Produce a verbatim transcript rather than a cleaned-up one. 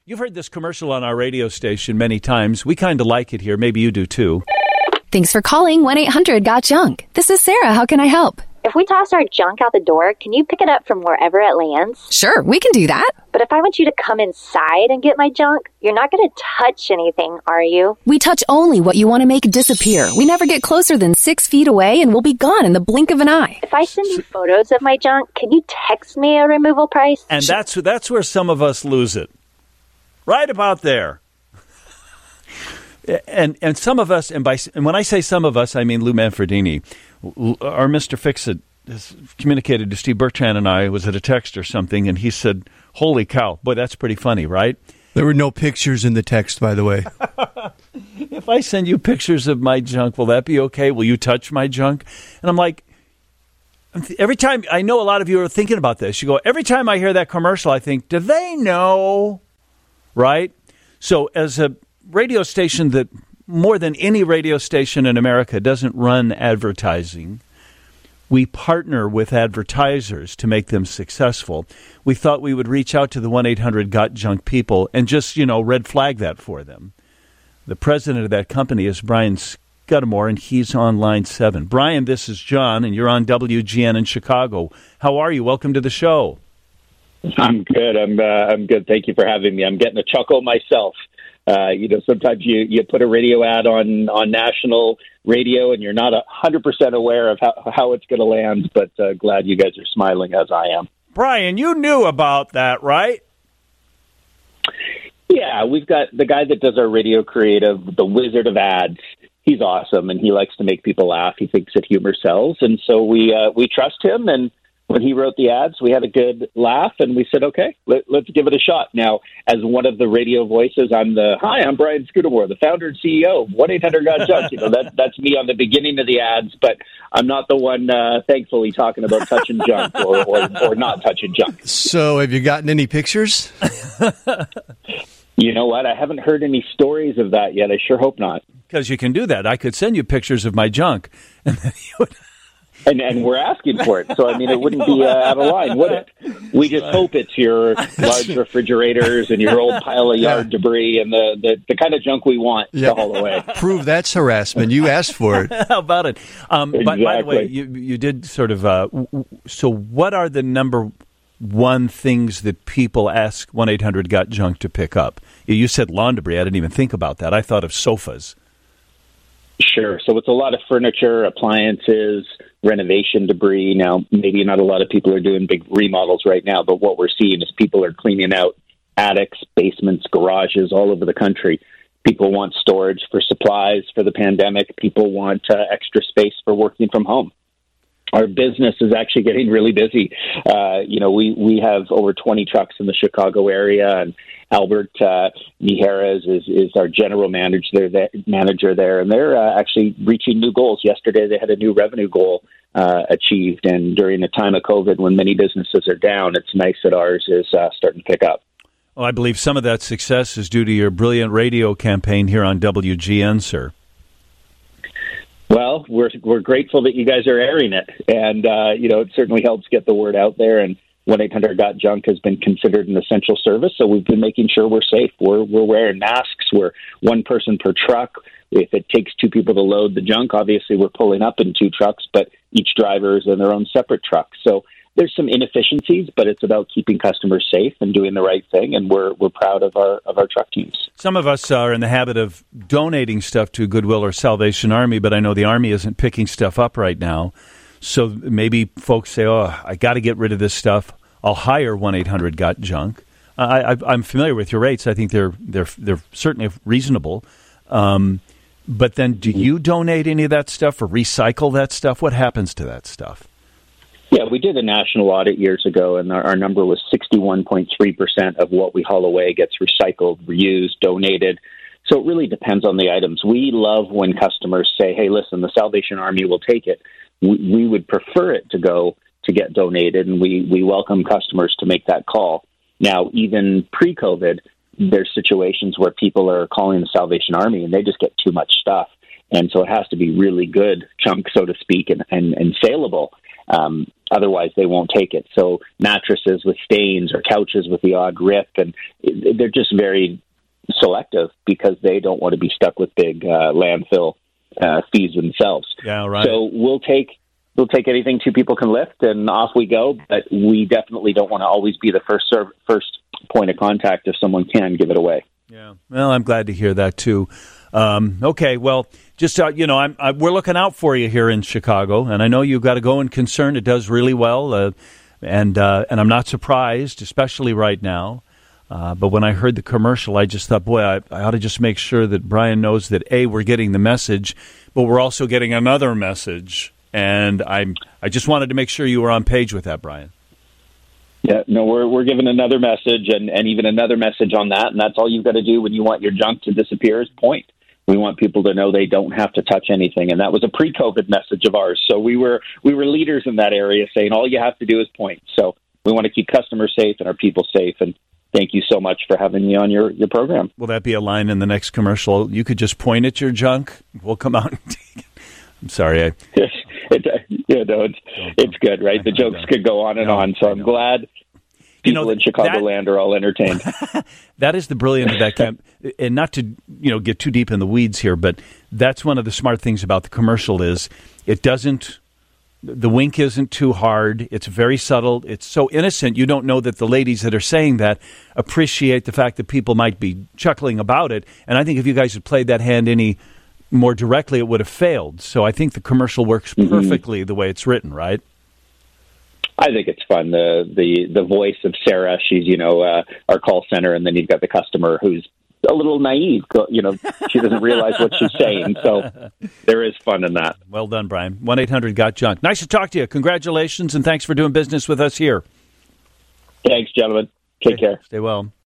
You've heard this commercial on our radio station many times. We kind of like it here. Maybe you do too. Thanks for calling one eight hundred got junk. This is Sarah. How can I help? If we toss our junk out the door, can you pick it up from wherever it lands? Sure, we can do that. But if I want you to come inside and get my junk, you're not going to touch anything, are you? We touch only what you want to make disappear. We never get closer than six feet away, and we'll be gone in the blink of an eye. If I send you photos of my junk, can you text me a removal price? And that's that's where some of us lose it. Right about there. And and some of us, and by and when I say some of us, I mean Lou Manfredini. Our Mister Fix-It has communicated to Steve Bertrand and I, was at a text or something, and he said, holy cow, boy, that's pretty funny, right? There were no pictures in the text, by the way. If I send you pictures of my junk, will that be okay? Will you touch my junk? And I'm like, every time, I know a lot of you are thinking about this. You go, every time I hear that commercial, I think, do they know? Right? So as a radio station that more than any radio station in America doesn't run advertising, we partner with advertisers to make them successful. We thought we would reach out to the one eight hundred got junk people and just, you know, red flag that for them. The president of that company is Brian Scudamore, and he's on line seven. Brian, this is John, and you're on W G N in Chicago. How are you? Welcome to the show. I'm good. I'm uh, I'm good. Thank you for having me. I'm getting a chuckle myself. Uh, you know, sometimes you, you put a radio ad on, on national radio and you're not one hundred percent aware of how, how it's going to land, but uh, glad you guys are smiling as I am. Brian, you knew about that, right? Yeah, we've got the guy that does our radio creative, the Wizard of Ads. He's awesome, and he likes to make people laugh. He thinks that humor sells, and so we uh, we trust him, and when he wrote the ads, we had a good laugh, and we said, okay, let, let's give it a shot. Now, as one of the radio voices, I'm the, hi, I'm Brian Scudamore, the founder and C E O of one eight hundred got junk. You know, that, that's me on the beginning of the ads, but I'm not the one, uh, thankfully, talking about touching junk or, or, or not touching junk. So have you gotten any pictures? You know what? I haven't heard any stories of that yet. I sure hope not. Because you can do that. I could send you pictures of my junk, and then you would... And and we're asking for it, so I mean, it wouldn't be uh, out of line, would it? We just hope it's your large refrigerators and your old pile of yard yeah. debris and the, the, the kind of junk we want yeah. to haul away. Prove that's harassment. You asked for it. How about it? Um, exactly. by, by the way, you you did sort of. Uh, so, what are the number one things that people ask one eight hundred got junk to pick up? You said lawn debris. I didn't even think about that. I thought of sofas. Sure. So it's a lot of furniture, appliances, renovation debris. Now, maybe not a lot of people are doing big remodels right now, but what we're seeing is people are cleaning out attics, basements, garages all over the country. People want storage for supplies for the pandemic. People want uh, extra space for working from home. Our business is actually getting really busy. Uh, you know, we, we have over twenty trucks in the Chicago area, and Albert uh, Mijares is, is our general manager there, manager there, and they're uh, actually reaching new goals. Yesterday, they had a new revenue goal uh, achieved, and during the time of COVID, when many businesses are down, it's nice that ours is uh, starting to pick up. Well, I believe some of that success is due to your brilliant radio campaign here on W G N, sir. Well, we're we're grateful that you guys are airing it, and uh, you know, it certainly helps get the word out there. And one eight hundred got junk has been considered an essential service, so we've been making sure we're safe. We're we're wearing masks. We're one person per truck. If it takes two people to load the junk, obviously we're pulling up in two trucks, but each driver is in their own separate truck. So there's some inefficiencies, but it's about keeping customers safe and doing the right thing, and we're we're proud of our of our truck teams. Some of us are in the habit of donating stuff to Goodwill or Salvation Army, but I know the Army isn't picking stuff up right now. So maybe folks say, oh, I got to get rid of this stuff. I'll hire one eight hundred got junk. I, I, I'm familiar with your rates. I think they're they're they're certainly reasonable. Um, but then do you donate any of that stuff or recycle that stuff? What happens to that stuff? Yeah, we did a national audit years ago, and our, our number was sixty-one point three percent of what we haul away gets recycled, reused, donated. So it really depends on the items. We love when customers say, hey, listen, the Salvation Army will take it. We, we would prefer it to go to get donated, and we, we welcome customers to make that call. Now, even pre-COVID, there's situations where people are calling the Salvation Army, and they just get too much stuff. And so it has to be really good chunk, so to speak, and, and, and saleable. Um, otherwise, they won't take it. So mattresses with stains or couches with the odd rip, and they're just very selective because they don't want to be stuck with big uh, landfill uh, fees themselves. Yeah, right. So we'll take we'll take anything two people can lift, and off we go. But we definitely don't want to always be the first serve, first point of contact if someone can give it away. Yeah. Well, I'm glad to hear that too. Um, okay. Well, just uh, you know, I'm, I, we're looking out for you here in Chicago, and I know you've got a going concern. It does really well, uh, and uh, and I'm not surprised, especially right now. Uh, but when I heard the commercial, I just thought, boy, I, I ought to just make sure that Brian knows that, A, we're getting the message, but we're also getting another message. And I'm, I just wanted to make sure you were on page with that, Brian. Yeah, no, we're we're giving another message and, and even another message on that. And that's all you've got to do when you want your junk to disappear is point. We want people to know they don't have to touch anything. And that was a pre-COVID message of ours. So we were we were leaders in that area saying all you have to do is point. So we want to keep customers safe and our people safe. And thank you so much for having me on your, your program. Will that be a line in the next commercial? You could just point at your junk. We'll come out and take it. I'm sorry. I, it, yeah, no, it's, it's good, right? The jokes could go on and no, on. So I'm glad people you know, in Chicagoland that, are all entertained. That is the brilliance of that camp. And not to you know get too deep in the weeds here, but that's one of the smart things about the commercial is it doesn't, the wink isn't too hard. It's very subtle. It's so innocent. You don't know that the ladies that are saying that appreciate the fact that people might be chuckling about it. And I think if you guys had played that hand any more directly, it would have failed. So I think the commercial works perfectly mm-hmm. the way it's written, right? I think it's fun. The the the voice of Sarah, she's, you know, uh, our call center, and then you've got the customer who's a little naive. You know, she doesn't realize what she's saying. So there is fun in that. Well done, Brian. one eight hundred got junk. Nice to talk to you. Congratulations, and thanks for doing business with us here. Thanks, gentlemen. Take okay. care. Stay well.